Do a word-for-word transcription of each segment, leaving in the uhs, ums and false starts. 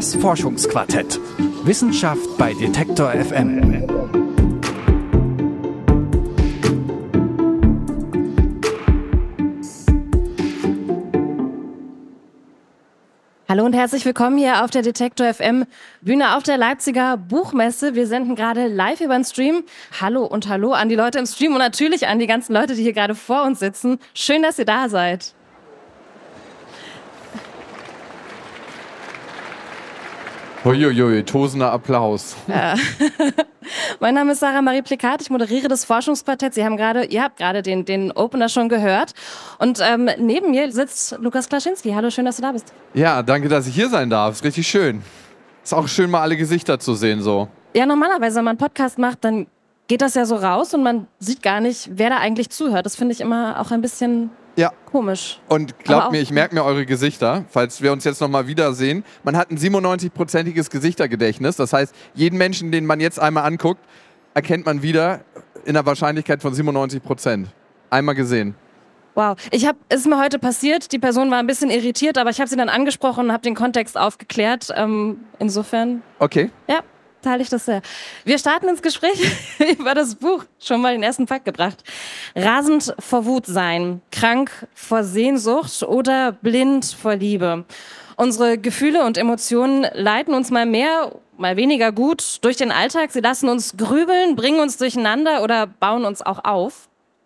Das Forschungsquartett. Wissenschaft bei Detektor F M. Hallo und herzlich willkommen hier auf der Detektor F M Bühne auf der Leipziger Buchmesse. Wir senden gerade live über den Stream. Hallo und hallo an die Leute im Stream und natürlich an die ganzen Leute, die hier gerade vor uns sitzen. Schön, dass ihr da seid. Uiuiui, tosender Applaus. Ja. Mein Name ist Sarah Marie Plikat, ich moderiere das Forschungsquartett. Sie haben gerade, ihr habt gerade den, den Opener schon gehört. Und ähm, neben mir sitzt Lukas Klaschinski. Hallo, schön, dass du da bist. Ja, danke, dass ich hier sein darf. Ist richtig schön. Ist auch schön, mal alle Gesichter zu sehen so. Ja, normalerweise, wenn man einen Podcast macht, dann geht das ja so raus und man sieht gar nicht, wer da eigentlich zuhört. Das finde ich immer auch ein bisschen... Ja. Komisch. Und glaubt mir, ich merke mir eure Gesichter, falls wir uns jetzt nochmal wiedersehen. Man hat ein siebenundneunzig-prozentiges Gesichtergedächtnis. Das heißt, jeden Menschen, den man jetzt einmal anguckt, erkennt man wieder in der Wahrscheinlichkeit von siebenundneunzig Prozent. Einmal gesehen. Wow. Ich hab, es ist mir heute passiert, die Person war ein bisschen irritiert, aber ich habe sie dann angesprochen und habe den Kontext aufgeklärt. Ähm, insofern... Okay. Ja. Teile ich das sehr. Wir starten ins Gespräch über das Buch. Schon mal den ersten Fakt gebracht. Rasend vor Wut sein, krank vor Sehnsucht oder blind vor Liebe. Unsere Gefühle und Emotionen leiten uns mal mehr, mal weniger gut durch den Alltag. Sie lassen uns grübeln, bringen uns durcheinander oder bauen uns auch auf.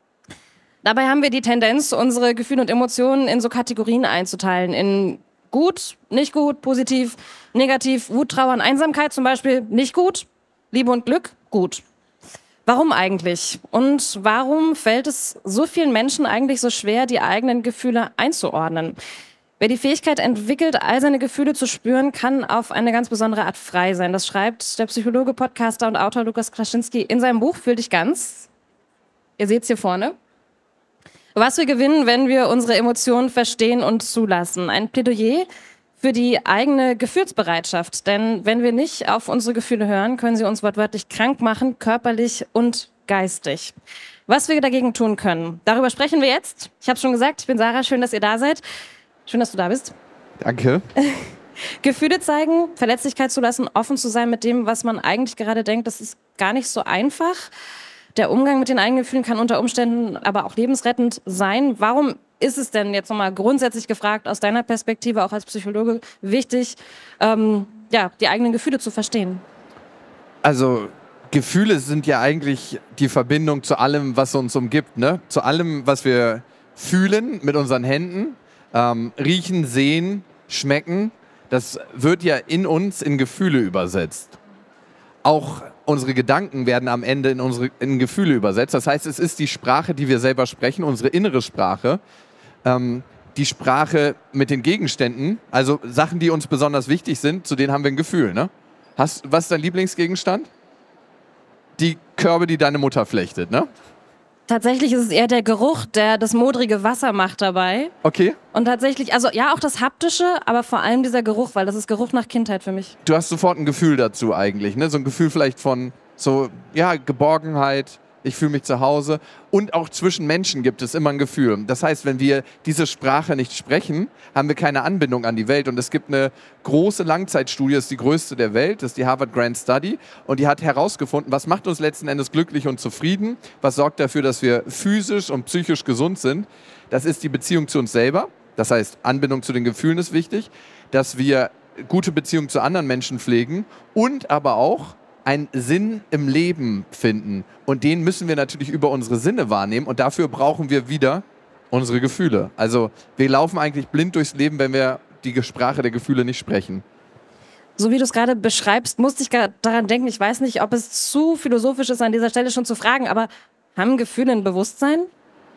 Dabei haben wir die Tendenz, unsere Gefühle und Emotionen in so Kategorien einzuteilen. In gut, nicht gut, positiv, negativ, Wut, Trauer, Einsamkeit zum Beispiel nicht gut, Liebe und Glück gut. Warum eigentlich? Und warum fällt es so vielen Menschen eigentlich so schwer, die eigenen Gefühle einzuordnen? Wer die Fähigkeit entwickelt, all seine Gefühle zu spüren, kann auf eine ganz besondere Art frei sein. Das schreibt der Psychologe, Podcaster und Autor Lukas Klaschinski in seinem Buch Fühl dich ganz. Ihr seht es hier vorne. Was wir gewinnen, wenn wir unsere Emotionen verstehen und zulassen. Ein Plädoyer für die eigene Gefühlsbereitschaft. Denn wenn wir nicht auf unsere Gefühle hören, können sie uns wortwörtlich krank machen, körperlich und geistig. Was wir dagegen tun können, darüber sprechen wir jetzt. Ich habe schon gesagt, ich bin Sarah, schön, dass ihr da seid. Schön, dass du da bist. Danke. Gefühle zeigen, Verletzlichkeit zulassen, offen zu sein mit dem, was man eigentlich gerade denkt, das ist gar nicht so einfach. Der Umgang mit den eigenen Gefühlen kann unter Umständen aber auch lebensrettend sein. Warum ist es denn jetzt nochmal grundsätzlich gefragt, aus deiner Perspektive, auch als Psychologe, wichtig, ähm, ja, die eigenen Gefühle zu verstehen? Also Gefühle sind ja eigentlich die Verbindung zu allem, was uns umgibt, ne? Zu allem, was wir fühlen mit unseren Händen, ähm, riechen, sehen, schmecken. Das wird ja in uns in Gefühle übersetzt. Auch unsere Gedanken werden am Ende in unsere in Gefühle übersetzt. Das heißt, es ist die Sprache, die wir selber sprechen, unsere innere Sprache. Ähm, die Sprache mit den Gegenständen, also Sachen, die uns besonders wichtig sind, zu denen haben wir ein Gefühl. Ne? Hast, was ist dein Lieblingsgegenstand? Die Körbe, die deine Mutter flechtet, ne? Tatsächlich ist es eher der Geruch, der das modrige Wasser macht dabei. Okay. Und tatsächlich, also ja, auch das Haptische, aber vor allem dieser Geruch, weil das ist Geruch nach Kindheit für mich. Du hast sofort ein Gefühl dazu eigentlich, ne? So ein Gefühl vielleicht von so, ja, Geborgenheit, ich fühle mich zu Hause. Und auch zwischen Menschen gibt es immer ein Gefühl. Das heißt, wenn wir diese Sprache nicht sprechen, haben wir keine Anbindung an die Welt. Und es gibt eine große Langzeitstudie, das ist die größte der Welt, das ist die Harvard Grand Study. Und die hat herausgefunden, was macht uns letzten Endes glücklich und zufrieden? Was sorgt dafür, dass wir physisch und psychisch gesund sind? Das ist die Beziehung zu uns selber. Das heißt, Anbindung zu den Gefühlen ist wichtig. Dass wir gute Beziehungen zu anderen Menschen pflegen und aber auch einen Sinn im Leben finden. Und den müssen wir natürlich über unsere Sinne wahrnehmen. Und dafür brauchen wir wieder unsere Gefühle. Also wir laufen eigentlich blind durchs Leben, wenn wir die Sprache der Gefühle nicht sprechen. So wie du es gerade beschreibst, musste ich gerade daran denken, ich weiß nicht, ob es zu philosophisch ist, an dieser Stelle schon zu fragen, aber haben Gefühle ein Bewusstsein?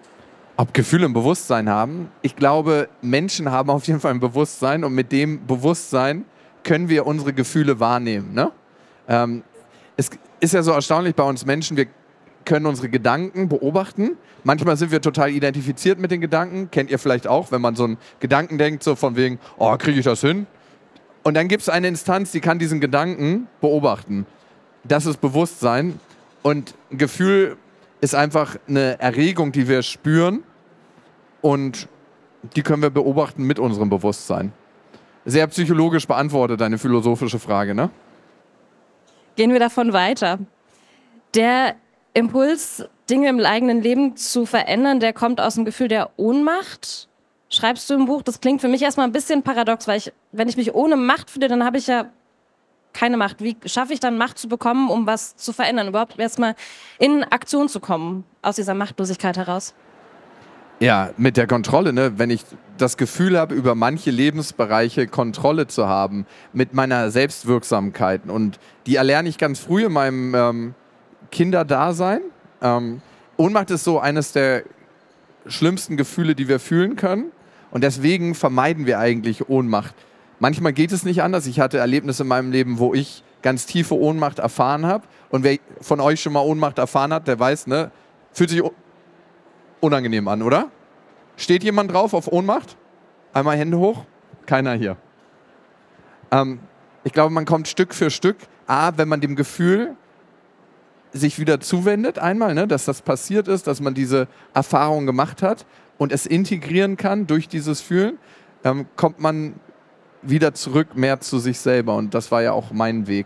Ob Gefühle ein Bewusstsein haben? Ich glaube, Menschen haben auf jeden Fall ein Bewusstsein und mit dem Bewusstsein können wir unsere Gefühle wahrnehmen. Ne? Ähm, es ist ja so erstaunlich bei uns Menschen, wir können unsere Gedanken beobachten. Manchmal sind wir total identifiziert mit den Gedanken. Kennt ihr vielleicht auch, wenn man so einen Gedanken denkt, so von wegen, oh, kriege ich das hin? Und dann gibt es eine Instanz, die kann diesen Gedanken beobachten. Das ist Bewusstsein. Und ein Gefühl ist einfach eine Erregung, die wir spüren. Und die können wir beobachten mit unserem Bewusstsein. sehr psychologisch beantwortet, deine philosophische Frage, ne? Gehen wir davon weiter. Der Impuls, Dinge im eigenen Leben zu verändern, der kommt aus dem Gefühl der Ohnmacht. Schreibst du im Buch, das klingt für mich erstmal ein bisschen paradox, weil ich, wenn ich mich ohne Macht fühle, dann habe ich ja keine Macht. Wie schaffe ich dann Macht zu bekommen, um was zu verändern? Überhaupt erstmal in Aktion zu kommen, aus dieser Machtlosigkeit heraus? Ja, mit der Kontrolle, ne? Wenn ich das Gefühl habe, über manche Lebensbereiche Kontrolle zu haben, mit meiner Selbstwirksamkeit. Und die erlerne ich ganz früh in meinem ähm, Kinderdasein. Ähm, Ohnmacht ist so eines der schlimmsten Gefühle, die wir fühlen können. Und deswegen vermeiden wir eigentlich Ohnmacht. Manchmal geht es nicht anders. Ich hatte Erlebnisse in meinem Leben, wo ich ganz tiefe Ohnmacht erfahren habe. Und wer von euch schon mal Ohnmacht erfahren hat, der weiß, ne, fühlt sich unangenehm an, oder? Steht jemand drauf auf Ohnmacht? Einmal Hände hoch. Keiner hier. Ähm, ich glaube, man kommt Stück für Stück, A, wenn man dem Gefühl sich wieder zuwendet, einmal, ne, dass das passiert ist, dass man diese Erfahrung gemacht hat und es integrieren kann durch dieses Fühlen, ähm, kommt man wieder zurück mehr zu sich selber. Und das war ja auch mein Weg.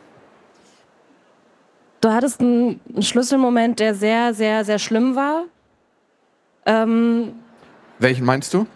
Du hattest einen Schlüsselmoment, der sehr, sehr, sehr schlimm war. Ähm, Welchen meinst du?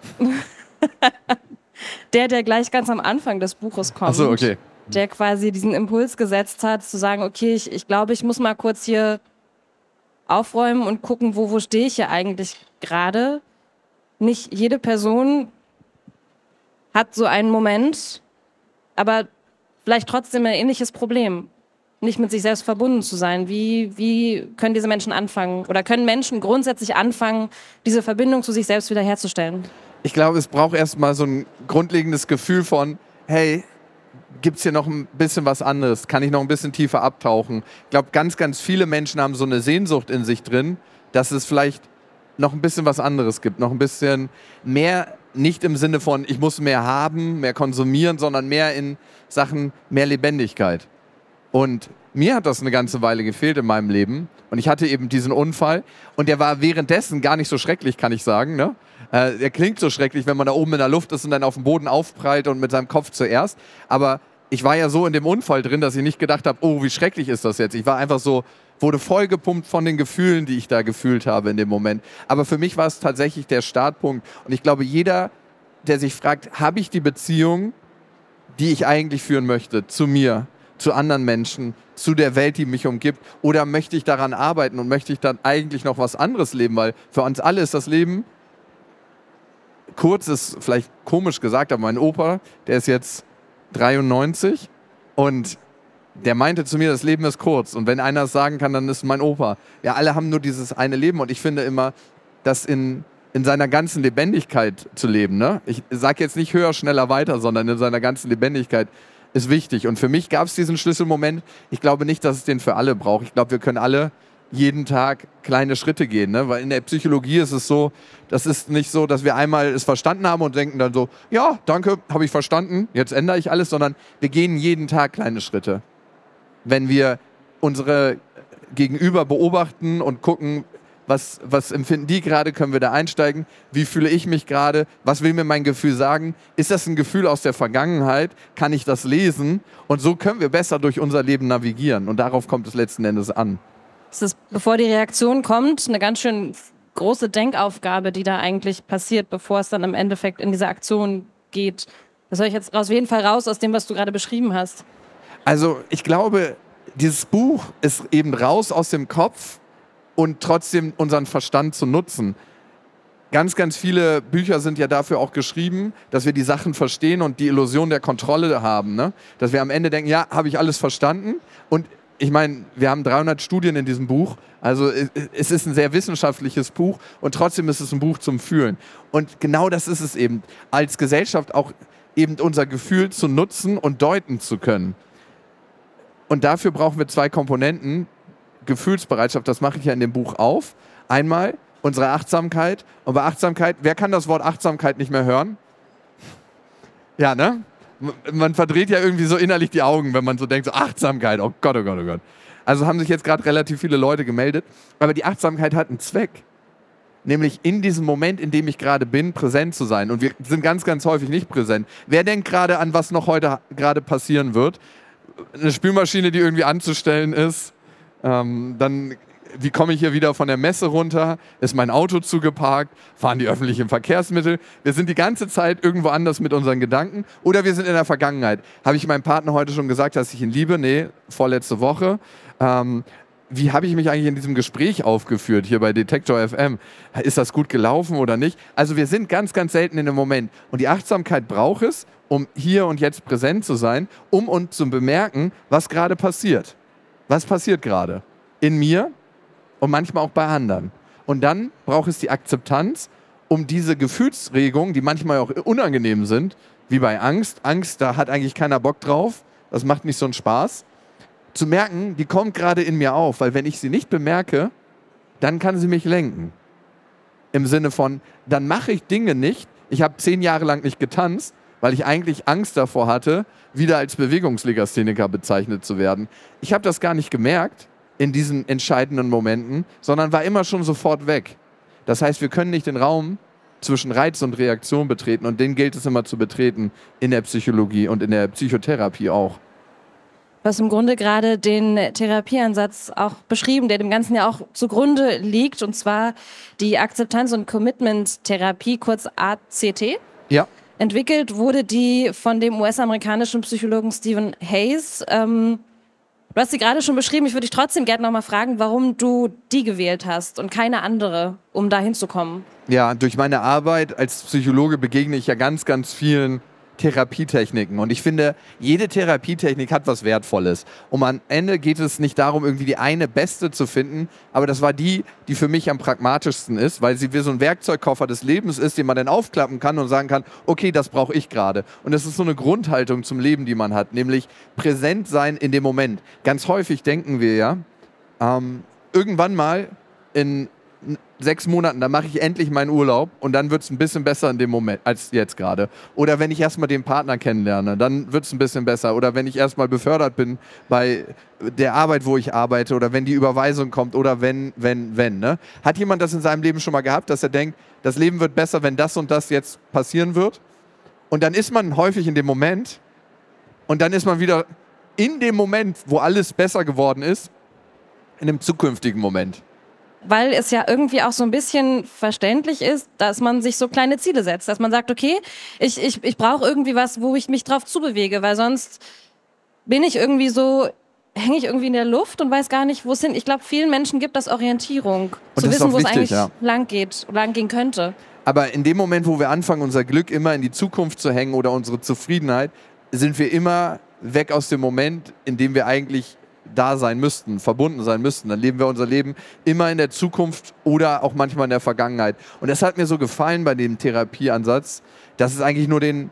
der, der gleich ganz am Anfang des Buches kommt. Ach so, okay. Der quasi diesen Impuls gesetzt hat, zu sagen, okay, ich, ich glaube, ich muss mal kurz hier aufräumen und gucken, wo, wo stehe ich hier eigentlich gerade. Nicht jede Person hat so einen Moment, aber vielleicht trotzdem ein ähnliches Problem. Nicht mit sich selbst verbunden zu sein. Wie, wie können diese Menschen anfangen? Oder können Menschen grundsätzlich anfangen, diese Verbindung zu sich selbst wiederherzustellen? Ich glaube, es braucht erstmal so ein grundlegendes Gefühl von, hey, gibt es hier noch ein bisschen was anderes? Kann ich noch ein bisschen tiefer abtauchen? Ich glaube, ganz, ganz viele Menschen haben so eine Sehnsucht in sich drin, dass es vielleicht noch ein bisschen was anderes gibt. Noch ein bisschen mehr, nicht im Sinne von, ich muss mehr haben, mehr konsumieren, sondern mehr in Sachen mehr Lebendigkeit. Und mir hat das eine ganze Weile gefehlt in meinem Leben. Und ich hatte eben diesen Unfall. Und der war währenddessen gar nicht so schrecklich, kann ich sagen. Ne? Äh, der klingt so schrecklich, wenn man da oben in der Luft ist und dann auf dem Boden aufprallt und mit seinem Kopf zuerst. Aber ich war ja so in dem Unfall drin, dass ich nicht gedacht habe, oh, wie schrecklich ist das jetzt. Ich war einfach so, wurde vollgepumpt von den Gefühlen, die ich da gefühlt habe in dem Moment. Aber für mich war es tatsächlich der Startpunkt. Und ich glaube, jeder, der sich fragt, habe ich die Beziehung, die ich eigentlich führen möchte, zu mir, zu anderen Menschen, zu der Welt, die mich umgibt? Oder möchte ich daran arbeiten und möchte ich dann eigentlich noch was anderes leben? Weil für uns alle ist das Leben, kurz ist vielleicht komisch gesagt, aber mein Opa, der ist jetzt dreiundneunzig und der meinte zu mir, das Leben ist kurz. Und wenn einer es sagen kann, dann ist mein Opa. Ja, alle haben nur dieses eine Leben und ich finde immer, das in, in seiner ganzen Lebendigkeit zu leben. Ne? Ich sage jetzt nicht höher, schneller, weiter, sondern in seiner ganzen Lebendigkeit ist wichtig. Und für mich gab es diesen Schlüsselmoment. Ich glaube nicht, dass es den für alle braucht. Ich glaube, wir können alle jeden Tag kleine Schritte gehen. Ne? Weil in der Psychologie ist es so, das ist nicht so, dass wir einmal es verstanden haben und denken dann so, ja, danke, habe ich verstanden, jetzt ändere ich alles, sondern wir gehen jeden Tag kleine Schritte. Wenn wir unsere Gegenüber beobachten und gucken, was, was empfinden die gerade, können wir da einsteigen, wie fühle ich mich gerade, was will mir mein Gefühl sagen, ist das ein Gefühl aus der Vergangenheit, kann ich das lesen und so können wir besser durch unser Leben navigieren und darauf kommt es letzten Endes an. Es ist, bevor die Reaktion kommt, eine ganz schön große Denkaufgabe, die da eigentlich passiert, bevor es dann im Endeffekt in diese Aktion geht. Das höre ich jetzt auf jeden Fall raus aus dem, was du gerade beschrieben hast. Also ich glaube, dieses Buch ist eben raus aus dem Kopf und trotzdem unseren Verstand zu nutzen. Ganz, ganz viele Bücher sind ja dafür auch geschrieben, dass wir die Sachen verstehen und die Illusion der Kontrolle haben. Ne? Dass wir am Ende denken, ja, habe ich alles verstanden? Und ich meine, wir haben dreihundert Studien in diesem Buch. Also es ist ein sehr wissenschaftliches Buch und trotzdem ist es ein Buch zum Fühlen. Und genau das ist es eben, als Gesellschaft auch eben unser Gefühl zu nutzen und deuten zu können. Und dafür brauchen wir zwei Komponenten. Gefühlsbereitschaft, das mache ich ja in dem Buch auf. Einmal unsere Achtsamkeit. Und bei Achtsamkeit, wer kann das Wort Achtsamkeit nicht mehr hören? Ja, ne? Man verdreht ja irgendwie so innerlich die Augen, wenn man so denkt, so Achtsamkeit, oh Gott, oh Gott, oh Gott. Also haben sich jetzt gerade relativ viele Leute gemeldet. Aber die Achtsamkeit hat einen Zweck. Nämlich in diesem Moment, in dem ich gerade bin, präsent zu sein. Und wir sind ganz, ganz häufig nicht präsent. Wer denkt gerade an, was noch heute gerade passieren wird? Eine Spülmaschine, die irgendwie anzustellen ist. Ähm, dann, wie komme ich hier wieder von der Messe runter? Ist mein Auto zugeparkt? Fahren die öffentlichen Verkehrsmittel? Wir sind die ganze Zeit irgendwo anders mit unseren Gedanken. Oder wir sind in der Vergangenheit. Habe ich meinem Partner heute schon gesagt, dass ich ihn liebe? Nee, vorletzte Woche. Ähm, Wie habe ich mich eigentlich in diesem Gespräch aufgeführt, hier bei Detektor F M? Ist das gut gelaufen oder nicht? Also wir sind ganz, ganz selten in dem Moment. Und die Achtsamkeit braucht es, um hier und jetzt präsent zu sein, um uns zu bemerken, was gerade passiert. Was passiert gerade? In mir und manchmal auch bei anderen. Und dann braucht es die Akzeptanz, um diese Gefühlsregungen, die manchmal auch unangenehm sind, wie bei Angst. Angst, da hat eigentlich keiner Bock drauf. Das macht nicht so einen Spaß. Zu merken, die kommt gerade in mir auf, weil wenn ich sie nicht bemerke, dann kann sie mich lenken. Im Sinne von, dann mache ich Dinge nicht. Ich habe zehn Jahre lang nicht getanzt, weil ich eigentlich Angst davor hatte, wieder als Bewegungslegastheniker bezeichnet zu werden. Ich habe das gar nicht gemerkt in diesen entscheidenden Momenten, sondern war immer schon sofort weg. Das heißt, wir können nicht den Raum zwischen Reiz und Reaktion betreten und den gilt es immer zu betreten in der Psychologie und in der Psychotherapie auch. Du hast im Grunde gerade den Therapieansatz auch beschrieben, der dem Ganzen ja auch zugrunde liegt, und zwar die Akzeptanz- und Commitment-Therapie, kurz A C T. Ja. Entwickelt wurde die von dem U S-amerikanischen Psychologen Stephen Hayes. Ähm, du hast sie gerade schon beschrieben, ich würde dich trotzdem gerne noch mal fragen, warum du die gewählt hast und keine andere, um da hinzukommen. Ja, durch meine Arbeit als Psychologe begegne ich ja ganz, ganz vielen Therapietechniken. Und ich finde, jede Therapietechnik hat was Wertvolles. Und am Ende geht es nicht darum, irgendwie die eine beste zu finden, aber das war die, die für mich am pragmatischsten ist, weil sie wie so ein Werkzeugkoffer des Lebens ist, den man dann aufklappen kann und sagen kann, okay, das brauche ich gerade. Und das ist so eine Grundhaltung zum Leben, die man hat, nämlich präsent sein in dem Moment. Ganz häufig denken wir ja, ähm, irgendwann mal in sechs Monaten, dann mache ich endlich meinen Urlaub und dann wird es ein bisschen besser in dem Moment als jetzt gerade. Oder wenn ich erstmal den Partner kennenlerne, dann wird es ein bisschen besser. Oder wenn ich erstmal befördert bin bei der Arbeit, wo ich arbeite, oder wenn die Überweisung kommt, oder wenn, wenn, wenn. Ne? Hat jemand das in seinem Leben schon mal gehabt, dass er denkt, das Leben wird besser, wenn das und das jetzt passieren wird? Und dann ist man häufig in dem Moment und dann ist man wieder in dem Moment, wo alles besser geworden ist, in einem zukünftigen Moment. Weil es ja irgendwie auch so ein bisschen verständlich ist, dass man sich so kleine Ziele setzt. Dass man sagt, okay, ich, ich, ich brauche irgendwie was, wo ich mich drauf zubewege, weil sonst bin ich irgendwie so, hänge ich irgendwie in der Luft und weiß gar nicht, wo es hin. Ich glaube, vielen Menschen gibt das Orientierung, und zu das wissen, wo es eigentlich ja. lang geht, lang gehen könnte. Aber in dem Moment, wo wir anfangen, unser Glück immer in die Zukunft zu hängen oder unsere Zufriedenheit, sind wir immer weg aus dem Moment, in dem wir eigentlich da sein müssten, verbunden sein müssten. Dann leben wir unser Leben immer in der Zukunft oder auch manchmal in der Vergangenheit. Und das hat mir so gefallen bei dem Therapieansatz, dass es eigentlich nur den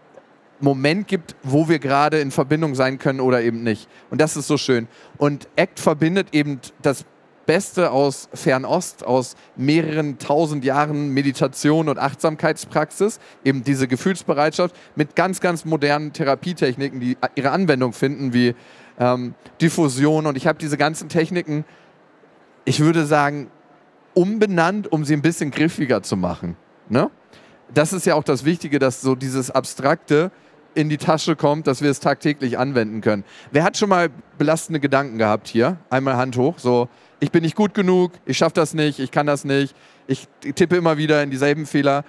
Moment gibt, wo wir gerade in Verbindung sein können oder eben nicht. Und das ist so schön. Und A C T verbindet eben das Beste aus Fernost, aus mehreren tausend Jahren Meditation und Achtsamkeitspraxis, eben diese Gefühlsbereitschaft, mit ganz, ganz modernen Therapietechniken, die ihre Anwendung finden, wie ähm, Diffusion. Und ich habe diese ganzen Techniken, ich würde sagen, umbenannt, um sie ein bisschen griffiger zu machen. Ne? Das ist ja auch das Wichtige, dass so dieses Abstrakte in die Tasche kommt, dass wir es tagtäglich anwenden können. Wer hat schon mal belastende Gedanken gehabt hier? Einmal Hand hoch, so, ich bin nicht gut genug, ich schaffe das nicht, ich kann das nicht, ich tippe immer wieder in dieselben Fehler.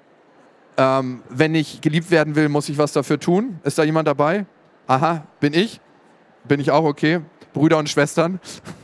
Ähm, wenn ich geliebt werden will, muss ich was dafür tun. Ist da jemand dabei? Aha, bin ich? Bin ich auch okay? Brüder und Schwestern?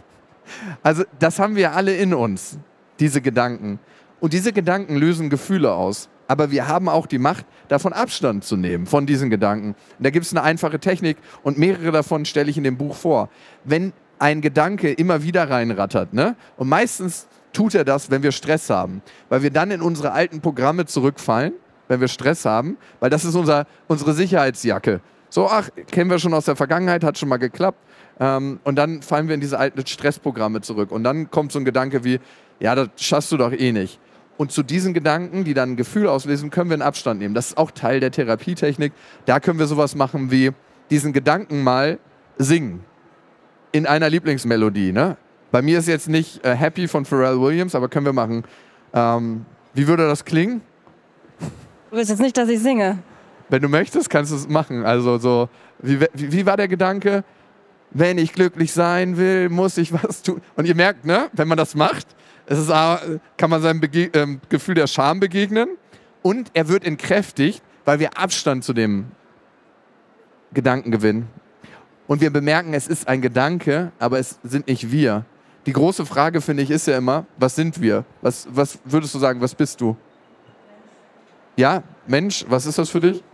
Also das haben wir alle in uns, diese Gedanken. Und diese Gedanken lösen Gefühle aus. Aber wir haben auch die Macht, davon Abstand zu nehmen, von diesen Gedanken. Und da gibt es eine einfache Technik und mehrere davon stelle ich in dem Buch vor. Wenn ein Gedanke immer wieder reinrattert, ne? Und meistens tut er das, wenn wir Stress haben, weil wir dann in unsere alten Programme zurückfallen, wenn wir Stress haben, weil das ist unser, unsere Sicherheitsjacke. So, ach, kennen wir schon aus der Vergangenheit, hat schon mal geklappt. Ähm, und dann fallen wir in diese alten Stressprogramme zurück. Und dann kommt so ein Gedanke wie, ja, das schaffst du doch eh nicht. Und zu diesen Gedanken, die dann ein Gefühl auslösen, können wir einen Abstand nehmen. Das ist auch Teil der Therapietechnik. Da können wir sowas machen wie diesen Gedanken mal singen. In einer Lieblingsmelodie. Ne? Bei mir ist jetzt nicht äh, Happy von Pharrell Williams, aber können wir machen Ähm, wie würde das klingen? Du willst jetzt nicht, dass ich singe. Wenn du möchtest, kannst du es machen. Also so, wie, wie, wie war der Gedanke? Wenn ich glücklich sein will, muss ich was tun. Und ihr merkt, ne, wenn man das macht, es ist, kann man seinem Bege- äh, Gefühl der Scham begegnen und er wird entkräftigt, weil wir Abstand zu dem Gedanken gewinnen. Und wir bemerken, es ist ein Gedanke, aber es sind nicht wir. Die große Frage, finde ich, ist ja immer, was sind wir? Was, was würdest du sagen, was bist du? Ja, Mensch, was ist das für dich?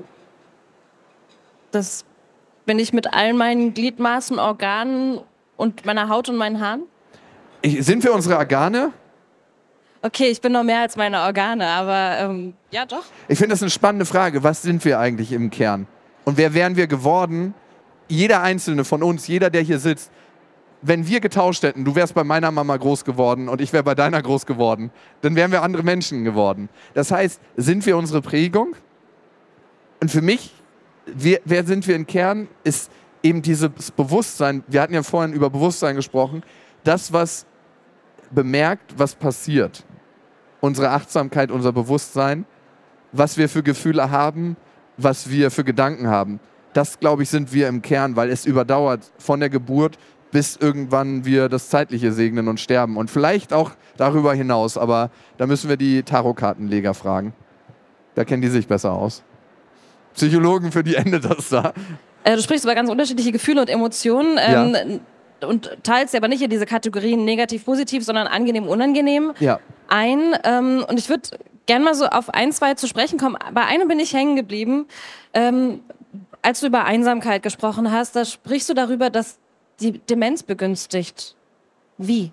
Das bin ich mit all meinen Gliedmaßen, Organen und meiner Haut und meinen Haaren? Ich, sind wir unsere Organe? Okay, ich bin noch mehr als meine Organe, aber ähm, ja doch. Ich finde das eine spannende Frage. Was sind wir eigentlich im Kern? Und wer wären wir geworden? Jeder Einzelne von uns, jeder, der hier sitzt, wenn wir getauscht hätten, du wärst bei meiner Mama groß geworden und ich wäre bei deiner groß geworden, dann wären wir andere Menschen geworden. Das heißt, sind wir unsere Prägung? Und für mich, wir, wer sind wir im Kern, ist eben dieses Bewusstsein. Wir hatten ja vorhin über Bewusstsein gesprochen. Das, was bemerkt, was passiert. Unsere Achtsamkeit, unser Bewusstsein, was wir für Gefühle haben, was wir für Gedanken haben. Das, glaube ich, sind wir im Kern, weil es überdauert von der Geburt bis irgendwann wir das Zeitliche segnen und sterben. Und vielleicht auch darüber hinaus, aber da müssen wir die Tarotkartenleger fragen. Da kennen die sich besser aus. Psychologen, für die endet das da. Äh, du sprichst über ganz unterschiedliche Gefühle und Emotionen ähm, Ja. und teilst aber nicht in diese Kategorien negativ, positiv, sondern angenehm, unangenehm Ja. ein. Ähm, und ich würde gerne mal so auf ein, zwei zu sprechen kommen. Bei einem bin ich hängen geblieben. Ähm, als du über Einsamkeit gesprochen hast, da sprichst du darüber, dass die Demenz begünstigt. Wie?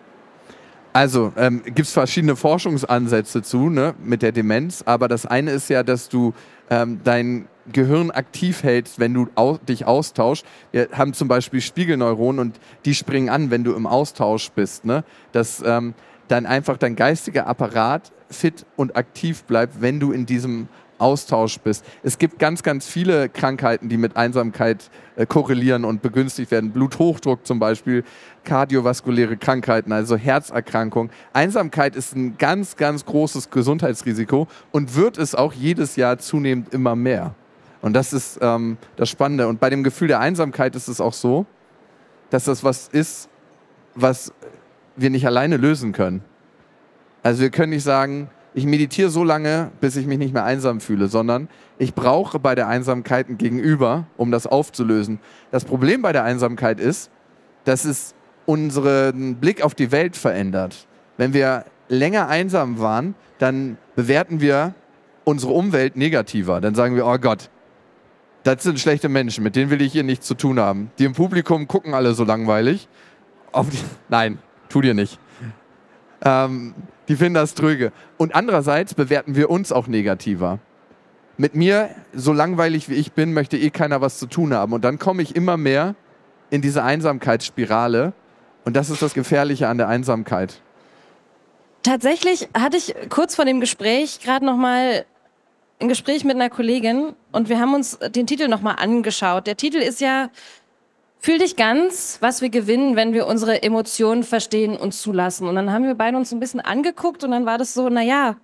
Also, ähm, gibt es verschiedene Forschungsansätze zu, ne, mit der Demenz. Aber das eine ist ja, dass du ähm, dein Gehirn aktiv hältst, wenn du au- dich austauschst. Wir haben zum Beispiel Spiegelneuronen und die springen an, wenn du im Austausch bist. Ne? Dass ähm, dann einfach dein geistiger Apparat fit und aktiv bleibt, wenn du in diesem Austausch bist. Es gibt ganz, ganz viele Krankheiten, die mit Einsamkeit äh, korrelieren und begünstigt werden. Bluthochdruck zum Beispiel, kardiovaskuläre Krankheiten, also Herzerkrankungen. Einsamkeit ist ein ganz, ganz großes Gesundheitsrisiko und wird es auch jedes Jahr zunehmend immer mehr. Und das ist ähm, das Spannende. Und bei dem Gefühl der Einsamkeit ist es auch so, dass das was ist, was wir nicht alleine lösen können. Also wir können nicht sagen, ich meditiere so lange, bis ich mich nicht mehr einsam fühle, sondern ich brauche bei der Einsamkeit ein Gegenüber, um das aufzulösen. Das Problem bei der Einsamkeit ist, dass es unseren Blick auf die Welt verändert. Wenn wir länger einsam waren, dann bewerten wir unsere Umwelt negativer. Dann sagen wir, oh Gott, das sind schlechte Menschen, mit denen will ich hier nichts zu tun haben. Die im Publikum gucken alle so langweilig. Auf die Nein, tu dir nicht. Ähm, die finden das tröge. Und andererseits bewerten wir uns auch negativer. Mit mir, so langweilig wie ich bin, möchte eh keiner was zu tun haben. Und dann komme ich immer mehr in diese Einsamkeitsspirale. Und das ist das Gefährliche an der Einsamkeit. Tatsächlich hatte ich kurz vor dem Gespräch gerade noch mal ein Gespräch mit einer Kollegin und wir haben uns den Titel noch mal angeschaut. Der Titel ist ja Fühl dich ganz, was wir gewinnen, wenn wir unsere Emotionen verstehen und zulassen. Und dann haben wir beide uns ein bisschen angeguckt und dann war das so, naja,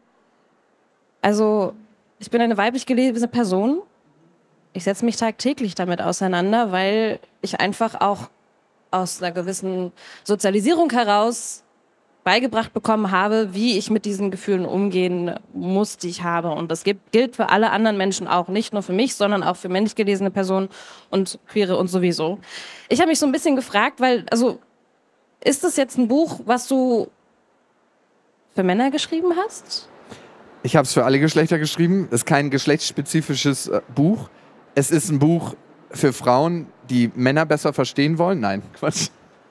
also ich bin eine weiblich gelesene Person. Ich setze mich tagtäglich damit auseinander, weil ich einfach auch aus einer gewissen Sozialisierung heraus beigebracht bekommen habe, wie ich mit diesen Gefühlen umgehen muss, die ich habe. Und das gibt, gilt für alle anderen Menschen auch, nicht nur für mich, sondern auch für männlich gelesene Personen und Queere und sowieso. Ich habe mich so ein bisschen gefragt, weil, also, ist das jetzt ein Buch, was du für Männer geschrieben hast? Ich habe es für alle Geschlechter geschrieben. Es ist kein geschlechtsspezifisches äh, Buch. Es ist ein Buch für Frauen, die Männer besser verstehen wollen. Nein, Quatsch.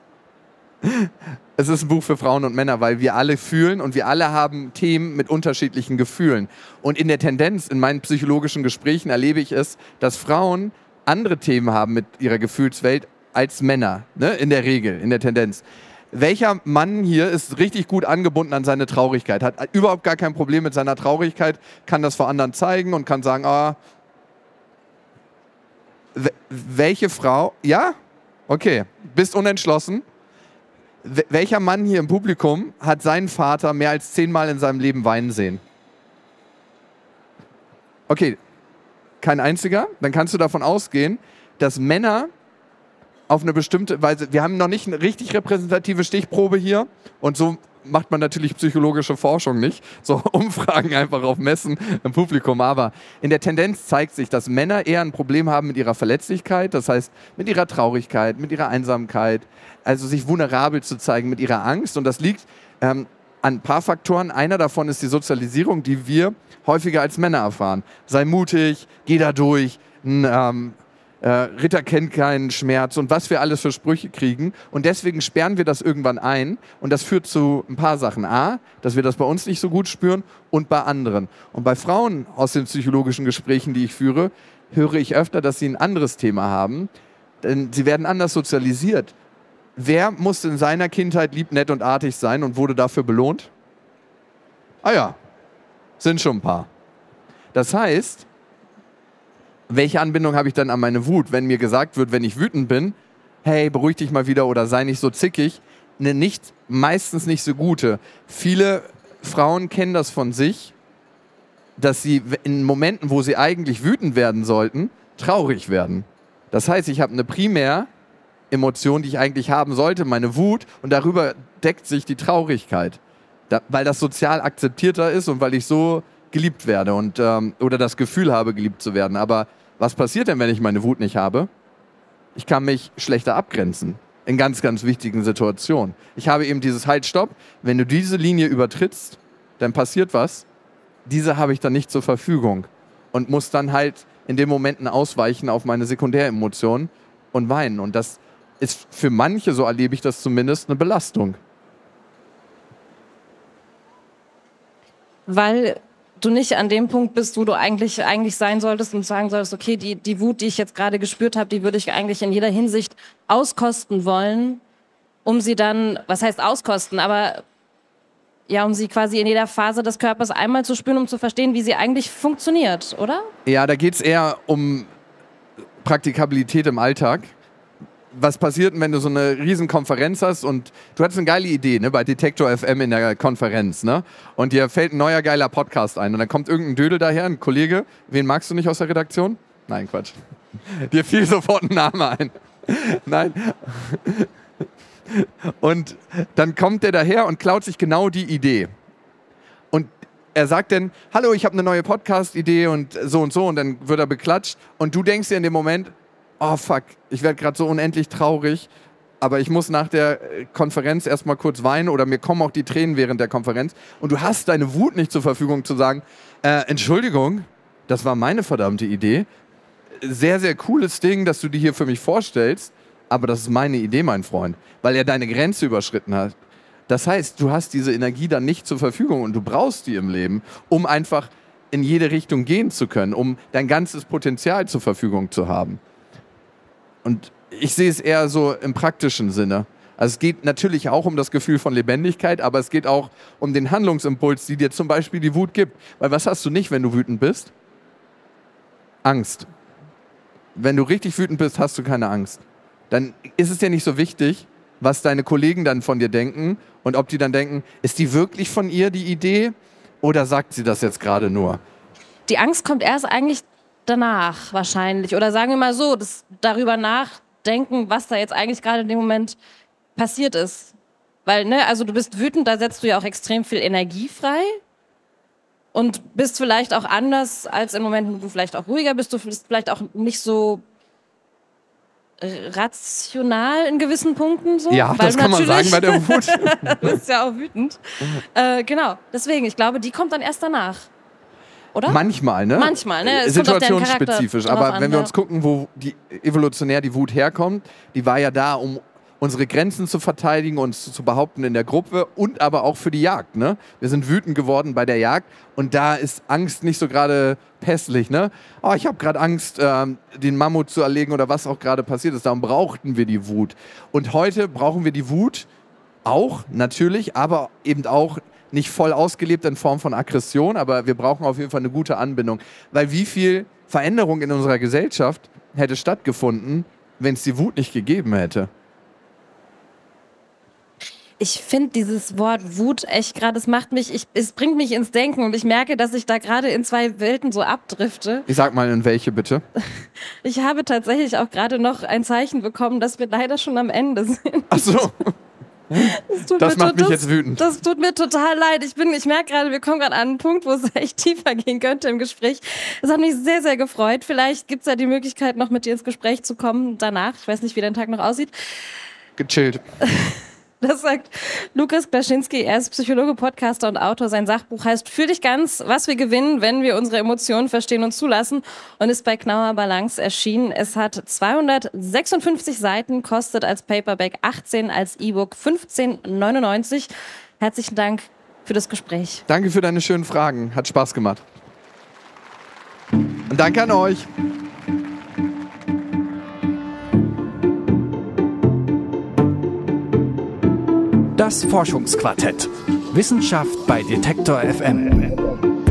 Es ist ein Buch für Frauen und Männer, weil wir alle fühlen und wir alle haben Themen mit unterschiedlichen Gefühlen. Und in der Tendenz, in meinen psychologischen Gesprächen erlebe ich es, dass Frauen andere Themen haben mit ihrer Gefühlswelt als Männer, ne? In der Regel, in der Tendenz. Welcher Mann hier ist richtig gut angebunden an seine Traurigkeit, hat überhaupt gar kein Problem mit seiner Traurigkeit, kann das vor anderen zeigen und kann sagen, ah, welche Frau, ja? Okay, bist unentschlossen. w- welcher Mann hier im Publikum hat seinen Vater mehr als zehnmal in seinem Leben weinen sehen? Okay, kein einziger. Dann kannst du davon ausgehen, dass Männer auf eine bestimmte Weise, wir haben noch nicht eine richtig repräsentative Stichprobe hier und so macht man natürlich psychologische Forschung nicht, so Umfragen einfach auf Messen im Publikum, aber in der Tendenz zeigt sich, dass Männer eher ein Problem haben mit ihrer Verletzlichkeit, das heißt mit ihrer Traurigkeit, mit ihrer Einsamkeit, also sich vulnerabel zu zeigen, mit ihrer Angst und das liegt ähm, an ein paar Faktoren. Einer davon ist die Sozialisierung, die wir häufiger als Männer erfahren. Sei mutig, geh da durch, n, ähm, Äh, Ritter kennt keinen Schmerz und was wir alles für Sprüche kriegen. Und deswegen sperren wir das irgendwann ein. Und das führt zu ein paar Sachen. A, dass wir das bei uns nicht so gut spüren und bei anderen. Und bei Frauen aus den psychologischen Gesprächen, die ich führe, höre ich öfter, dass sie ein anderes Thema haben. Denn sie werden anders sozialisiert. Wer musste in seiner Kindheit lieb, nett und artig sein und wurde dafür belohnt? Ah ja, sind schon ein paar. Das heißt, welche Anbindung habe ich dann an meine Wut, wenn mir gesagt wird, wenn ich wütend bin, hey, beruhig dich mal wieder oder sei nicht so zickig, eine nicht, meistens nicht so gute. Viele Frauen kennen das von sich, dass sie in Momenten, wo sie eigentlich wütend werden sollten, traurig werden. Das heißt, ich habe eine Primäremotion, die ich eigentlich haben sollte, meine Wut, und darüber deckt sich die Traurigkeit, da, weil das sozial akzeptierter ist und weil ich so geliebt werde und, ähm, oder das Gefühl habe, geliebt zu werden. Aber was passiert denn, wenn ich meine Wut nicht habe? Ich kann mich schlechter abgrenzen in ganz, ganz wichtigen Situationen. Ich habe eben dieses Halt, Stopp. Wenn du diese Linie übertrittst, dann passiert was. Diese habe ich dann nicht zur Verfügung und muss dann halt in den Momenten ausweichen auf meine Sekundäremotionen und weinen. Und das ist für manche, so erlebe ich das zumindest, eine Belastung. Weil du nicht an dem Punkt bist, wo du eigentlich, eigentlich sein solltest und sagen solltest, okay, die, die Wut, die ich jetzt gerade gespürt habe, die würde ich eigentlich in jeder Hinsicht auskosten wollen, um sie dann, was heißt auskosten, aber ja, um sie quasi in jeder Phase des Körpers einmal zu spüren, um zu verstehen, wie sie eigentlich funktioniert, oder? Ja, da geht es eher um Praktikabilität im Alltag. Was passiert, wenn du so eine riesen Konferenz hast und du hattest eine geile Idee, ne, bei Detektor F M in der Konferenz, ne? Und dir fällt ein neuer geiler Podcast ein und dann kommt irgendein Dödel daher, ein Kollege, wen magst du nicht aus der Redaktion? Nein, Quatsch. Dir fiel sofort ein Name ein. Nein. Und dann kommt der daher und klaut sich genau die Idee. Und er sagt dann, hallo, ich habe eine neue Podcast-Idee und so und so, und dann wird er beklatscht und du denkst dir in dem Moment, oh fuck, ich werde gerade so unendlich traurig, aber ich muss nach der Konferenz erstmal kurz weinen oder mir kommen auch die Tränen während der Konferenz und du hast deine Wut nicht zur Verfügung zu sagen, äh, Entschuldigung, das war meine verdammte Idee, sehr, sehr cooles Ding, dass du dir hier für mich vorstellst, aber das ist meine Idee, mein Freund, weil er deine Grenze überschritten hat. Das heißt, du hast diese Energie dann nicht zur Verfügung und du brauchst die im Leben, um einfach in jede Richtung gehen zu können, um dein ganzes Potenzial zur Verfügung zu haben. Und ich sehe es eher so im praktischen Sinne. Also es geht natürlich auch um das Gefühl von Lebendigkeit, aber es geht auch um den Handlungsimpuls, die dir zum Beispiel die Wut gibt. Weil was hast du nicht, wenn du wütend bist? Angst. Wenn du richtig wütend bist, hast du keine Angst. Dann ist es dir nicht so wichtig, was deine Kollegen dann von dir denken und ob die dann denken, ist die wirklich von ihr die Idee oder sagt sie das jetzt gerade nur? Die Angst kommt erst eigentlich danach wahrscheinlich. Oder sagen wir mal so, das darüber nachdenken, was da jetzt eigentlich gerade in dem Moment passiert ist. Weil, ne, also du bist wütend, da setzt du ja auch extrem viel Energie frei und bist vielleicht auch anders als in Momenten, wo du vielleicht auch ruhiger bist. Du bist vielleicht auch nicht so rational in gewissen Punkten. So, ja, weil das kann man sagen bei der Wut. Du bist ja auch wütend. Äh, genau, deswegen, ich glaube, die kommt dann erst danach. Oder? Manchmal, ne? Manchmal, ne? Es kommt auf deren Charakter situationsspezifisch. drauf Aber an, wenn wir ja. uns gucken, wo die evolutionär die Wut herkommt, die war ja da, um unsere Grenzen zu verteidigen, uns zu behaupten in der Gruppe und aber auch für die Jagd, ne? Wir sind wütend geworden bei der Jagd und da ist Angst nicht so gerade pässlich, ne? Oh, ich habe gerade Angst, ähm, den Mammut zu erlegen oder was auch gerade passiert ist. Darum brauchten wir die Wut. Und heute brauchen wir die Wut auch, natürlich, aber eben auch nicht voll ausgelebt in Form von Aggression, aber wir brauchen auf jeden Fall eine gute Anbindung. Weil wie viel Veränderung in unserer Gesellschaft hätte stattgefunden, wenn es die Wut nicht gegeben hätte? Ich finde dieses Wort Wut echt gerade, es macht mich, ich, es bringt mich ins Denken und ich merke, dass ich da gerade in zwei Welten so abdrifte. Ich sag mal, in welche bitte? Ich habe tatsächlich auch gerade noch ein Zeichen bekommen, dass wir leider schon am Ende sind. Ach so. Das, tut Das mir macht mich das, jetzt wütend. Das tut mir total leid. Ich bin, ich merke gerade, wir kommen gerade an einen Punkt, wo es echt tiefer gehen könnte im Gespräch. Das hat mich sehr, sehr gefreut. Vielleicht gibt es ja die Möglichkeit, noch mit dir ins Gespräch zu kommen danach. Ich weiß nicht, wie dein Tag noch aussieht. Gechillt. Das sagt Lukas Klaschinski. Er ist Psychologe, Podcaster und Autor. Sein Sachbuch heißt Fühl dich ganz, was wir gewinnen, wenn wir unsere Emotionen verstehen und zulassen, und ist bei Knauer Balance erschienen. Es hat zweihundertsechsundfünfzig Seiten, kostet als Paperback achtzehn, als E-Book fünfzehn neunundneunzig. Herzlichen Dank für das Gespräch. Danke für deine schönen Fragen. Hat Spaß gemacht. Und danke an euch. Das Forschungsquartett. Wissenschaft bei Detektor F M.